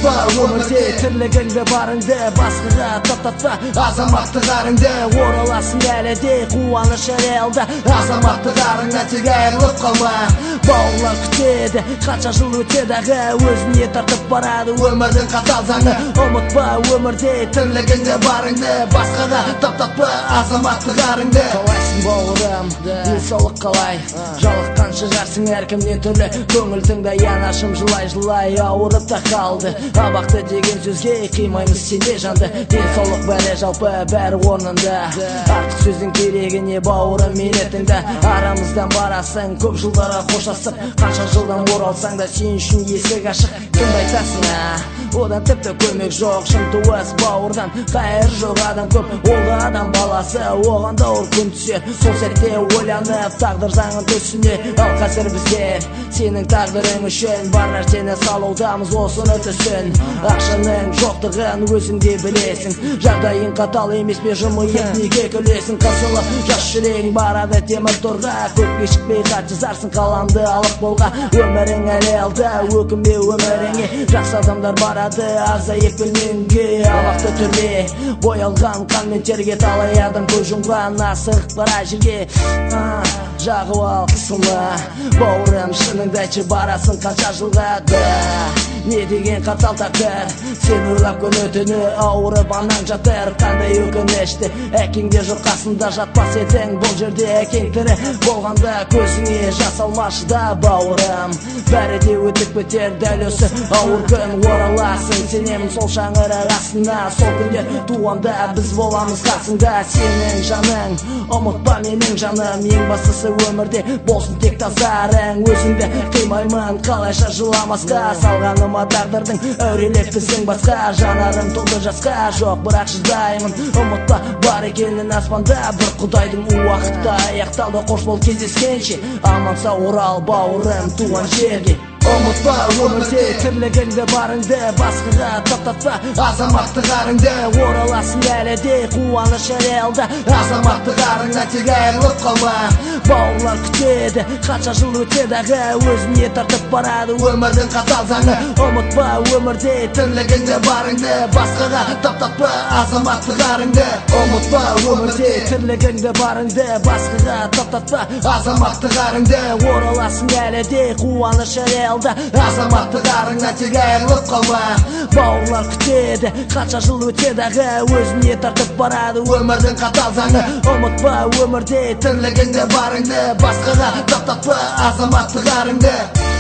ұмытпа өмірде тірлігіңді барыңды, басқаға таптатпа азаматтығарыңды. Ораласың әлі де қуаныш әлі азаматтығарыңа тек айырылып қалма. Бауырлар күтеді, қанша жыл өтеді өзіне тартып барады өмірдің қатал заңы. Ұмытпа өмірде тірлігіңді барыңды, басқаға таптатпа азаматтығарыңды. Қалайсың бауырым, денсаулық қалай? Жалыққан шығарсың әркімнен түрлі, көңілдің янашым жылай-жылай ауырып та қалды. Абақты деген сөзге қимаймыз сенде жанды, денсаулық бәрі жалпы бәрі орнында. Артық сөздің керегі не бауырым мені тыңда. Арамыздан барасың көп жылдарға қоштасып, қанша жылдан оралсаң да сен үшін есік ашық. Кімді айтасың одан тіпті көмек жоқ, шын туыс бауырдан қайыр жоқ адам көп. Ол адам баласы оған да ор күн түсер, сол сәтте ойланып тағдыр заңын түсіне. Ал қазір біздер сенің тағдырың үшін бар нәрсені салудамыз, осыны түсін. Ақшаның жоқтығын өзің де білесің, жағдайың қатал емес пе, жымиып неге күлесің? Қысылып жас жүрегің барады темір торға, көп кешікпей хат жазарсың қаламды алып қолға. Өмірің әлі алда, өкінбе өміріңе, жақсы адамдар барады азайып білмеңге. Абақты түрде боялған қанмен терге талай адам көз жұмған, асығып бара жерге жағып ал қысылма. Бауырым шыныңды айтшы, барасың қанша жылға да, не деген қатал тағдыр. Сен ұрлап күні түні ауырып анаң жатыр, қандай өкінішті. Әкең де жоқ қасында жатпас едің, бұл жерде әкең тірі болғанда көзіңе жас алмашы да бауырым. Бәрі де өтіп бітер дәл осы ауыр күн, ораласың сенемін сол шаңырақ астына. Сол күндер туғанда біз боламыз қасыңда, сенің жаның ұмытпа менің жаным. Ең бастысы өмірде болсын тек тазарың, өзіңді қимаймын қалайша жыламасқа. Салғаныма тағдырдың әурелеп біздің басқа, жанарым толды жасқа, жоқ бірақ шыдаймын. Ұмытпа бар екенін аспанда бір құдайдың уақытта аяқталды. Қош бол кездескенше, аман сау орал бауырым туған жерге. Ұмытпа өмірде тірлігіңді барыңды, басқаға таптатпа азаматтығарыңды. Ораласың әлі де қуаныш әлі азаматтығарыңа тек айырылып қалма. Бауырлар күтеді, қанша жыл өтеді өзіне тартып барады өмірдің қатал заңы. Ұмытпа өмірде тірлігіңді барыңды, басқаға таптатпа азаматтығарыңды. Ұмытпа өмірде тірлігіңді барыңды, басқаға таптатпа азаматтығарыңды. Ораласың әлі де қуаныш әлі азаматтығарыңа тек айырылып қалма. Бауырлар күтеді, қанша жыл өтеді өзіне тартып барады өмірдің қатал заңы. Ұмытпа өмірде тірлігіңді барыңды, басқаға таптатпа азаматтығарыңды.